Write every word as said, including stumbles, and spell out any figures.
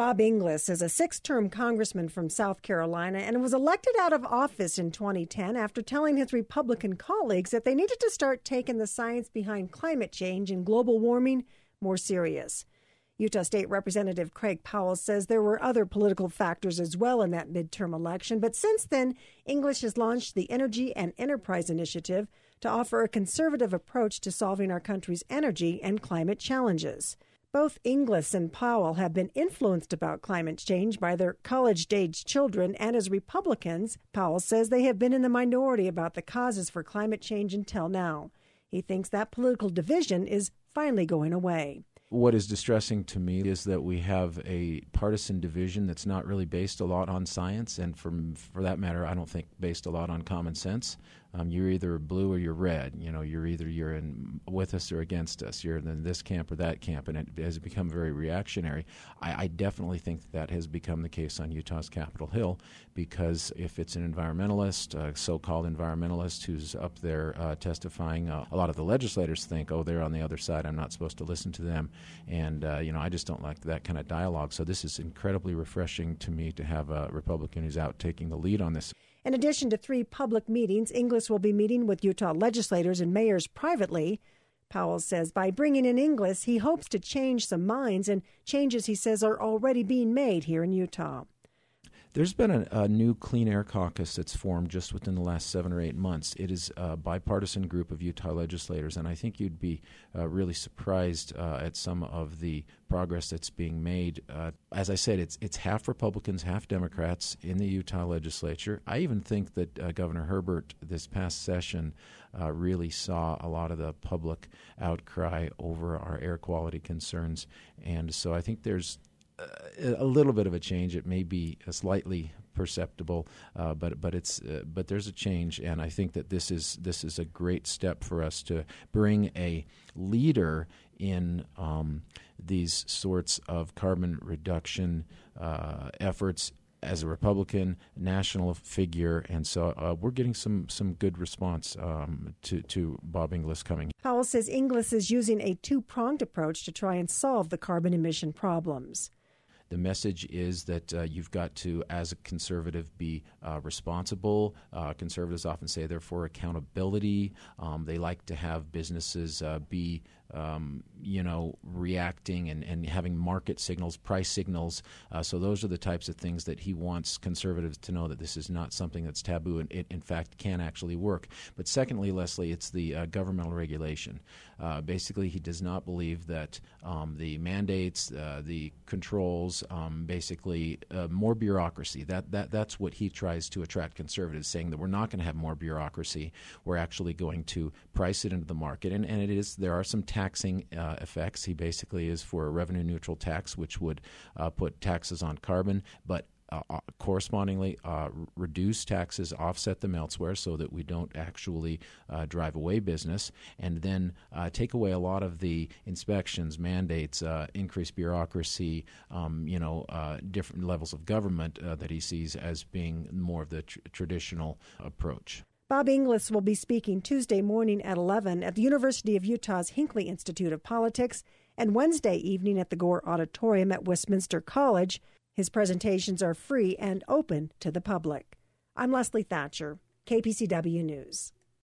Bob Inglis is a six-term congressman from South Carolina and was elected out of office in twenty ten after telling his Republican colleagues that they needed to start taking the science behind climate change and global warming more serious. Utah State Representative Craig Powell says there were other political factors as well in that midterm election, but since then, Inglis has launched the Energy and Enterprise Initiative to offer a conservative approach to solving our country's energy and climate challenges. Both Inglis and Powell have been influenced about climate change by their college-age children, and as Republicans, Powell says they have been in the minority about the causes for climate change until now. He thinks that political division is finally going away. What is distressing to me is that we have a partisan division that's not really based a lot on science, and for for that matter, I don't think based a lot on common sense. Um, you're either blue or you're red. You know, you're either you're in with us or against us. You're in this camp or that camp, and it has become very reactionary. I, I definitely think that, that has become the case on Utah's Capitol Hill, because if it's an environmentalist, a so-called environmentalist who's up there uh, testifying, uh, a lot of the legislators think, oh, they're on the other side, I'm not supposed to listen to them. And, uh, you know, I just don't like that kind of dialogue. So this is incredibly refreshing to me to have a Republican who's out taking the lead on this. In addition to three public meetings, Inglis will be meeting with Utah legislators and mayors privately. Powell says by bringing in Inglis, he hopes to change some minds, and changes, he says, are already being made here in Utah. There's been a, a new Clean Air Caucus that's formed just within the last seven or eight months. It is a bipartisan group of Utah legislators, and I think you'd be uh, really surprised uh, at some of the progress that's being made. Uh, as I said, it's it's half Republicans, half Democrats in the Utah legislature. I even think that uh, Governor Herbert this past session uh, really saw a lot of the public outcry over our air quality concerns, and so I think there's a little bit of a change. It may be slightly perceptible, uh, but but it's uh, but there's a change, and I think that this is this is a great step for us to bring a leader in um, these sorts of carbon reduction uh, efforts as a Republican national figure, and so uh, we're getting some some good response um, to to Bob Inglis coming. Powell says Inglis is using a two-pronged approach to try and solve the carbon emission problems. The message is that uh, you've got to, as a conservative, be uh, responsible. Uh, conservatives often say they're for accountability. Um, they like to have businesses uh, be, um, you know, reacting and, and having market signals, price signals. Uh, so those are the types of things that he wants conservatives to know, that this is not something that's taboo and it, in fact, can actually work. But secondly, Leslie, it's the uh, governmental regulation. Uh, basically, he does not believe that um, the mandates, uh, the controls, Um, basically uh, more bureaucracy. That that that's what he tries to attract conservatives, saying that we're not going to have more bureaucracy. We're actually going to price it into the market, and, and it is there are some taxing uh, effects. He basically is for a revenue neutral tax, which would uh, put taxes on carbon, but Uh, correspondingly uh, reduce taxes, offset them elsewhere so that we don't actually uh, drive away business, and then uh, take away a lot of the inspections, mandates, uh, increased bureaucracy, um, you know, uh, different levels of government uh, that he sees as being more of the tr- traditional approach. Bob Inglis will be speaking Tuesday morning at eleven at the University of Utah's Hinckley Institute of Politics and Wednesday evening at the Gore Auditorium at Westminster College. His presentations are free and open to the public. I'm Leslie Thatcher, K P C W News.